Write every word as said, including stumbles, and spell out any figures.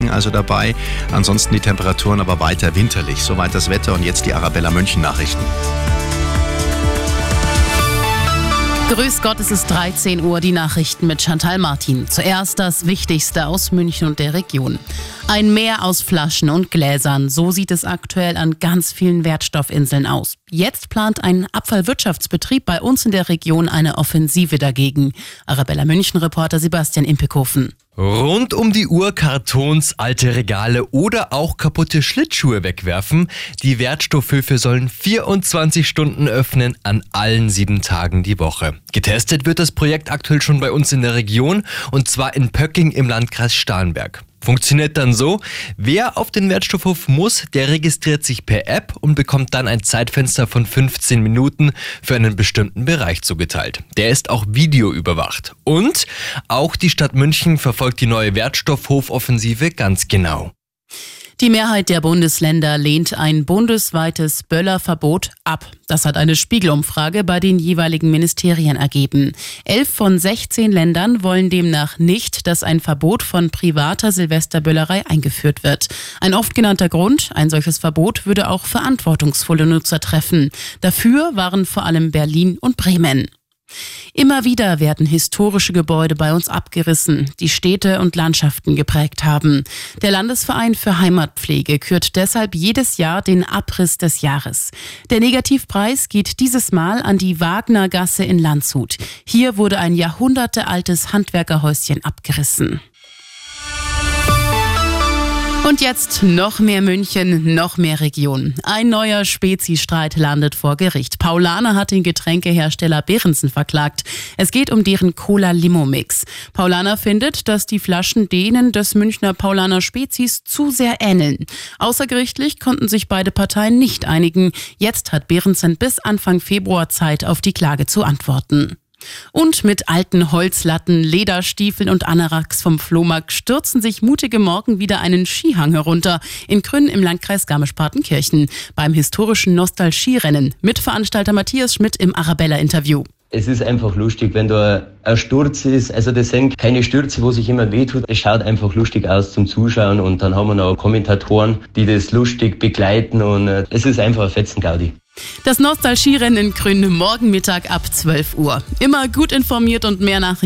Regen also dabei. Ansonsten die Temperaturen aber weiter winterlich. Soweit das Wetter und jetzt die Arabella München Nachrichten. Grüß Gott, es ist dreizehn Uhr, die Nachrichten mit Chantal Martin. Zuerst das Wichtigste aus München und der Region. Ein Meer aus Flaschen und Gläsern, so sieht es aktuell an ganz vielen Wertstoffinseln aus. Jetzt plant ein Abfallwirtschaftsbetrieb bei uns in der Region eine Offensive dagegen. Arabella München-Reporter Sebastian Impekhofen. Rund um die Uhr Kartons, alte Regale oder auch kaputte Schlittschuhe wegwerfen. Die Wertstoffhöfe sollen vierundzwanzig Stunden öffnen an allen sieben Tagen die Woche. Getestet wird das Projekt aktuell schon bei uns in der Region und zwar in Pöcking im Landkreis Starnberg. Funktioniert dann so, wer auf den Wertstoffhof muss, der registriert sich per App und bekommt dann ein Zeitfenster von fünfzehn Minuten für einen bestimmten Bereich zugeteilt. Der ist auch videoüberwacht. Und auch die Stadt München verfolgt die neue Wertstoffhofoffensive ganz genau. Die Mehrheit der Bundesländer lehnt ein bundesweites Böllerverbot ab. Das hat eine Spiegelumfrage bei den jeweiligen Ministerien ergeben. Elf von sechzehn Ländern wollen demnach nicht, dass ein Verbot von privater Silvesterböllerei eingeführt wird. Ein oft genannter Grund, ein solches Verbot würde auch verantwortungsvolle Nutzer treffen. Dafür waren vor allem Berlin und Bremen. Immer wieder werden historische Gebäude bei uns abgerissen, die Städte und Landschaften geprägt haben. Der Landesverein für Heimatpflege kürt deshalb jedes Jahr den Abriss des Jahres. Der Negativpreis geht dieses Mal an die Wagnergasse in Landshut. Hier wurde ein jahrhundertealtes Handwerkerhäuschen abgerissen. Und jetzt noch mehr München, noch mehr Region. Ein neuer Spezi-Streit landet vor Gericht. Paulaner hat den Getränkehersteller Behrensen verklagt. Es geht um deren Cola-Limo-Mix. Paulaner findet, dass die Flaschen denen des Münchner Paulaner Spezis zu sehr ähneln. Außergerichtlich konnten sich beide Parteien nicht einigen. Jetzt hat Behrensen bis Anfang Februar Zeit, auf die Klage zu antworten. Und mit alten Holzlatten, Lederstiefeln und Anoraks vom Flohmarkt stürzen sich mutige Morgen wieder einen Skihang herunter in Krünn im Landkreis Garmisch-Partenkirchen beim historischen Nostalgie-Rennen. Mitveranstalter Matthias Schmidt im Arabella-Interview. Es ist einfach lustig, wenn da ein Sturz ist. Also das sind keine Stürze, wo sich immer wehtut. Es schaut einfach lustig aus zum Zuschauen und dann haben wir noch Kommentatoren, die das lustig begleiten und es ist einfach ein Fetzen-Gaudi. Das Nostalgie-Rennen in Krünn morgen Mittag ab zwölf Uhr. Immer gut informiert und mehr Nachrichten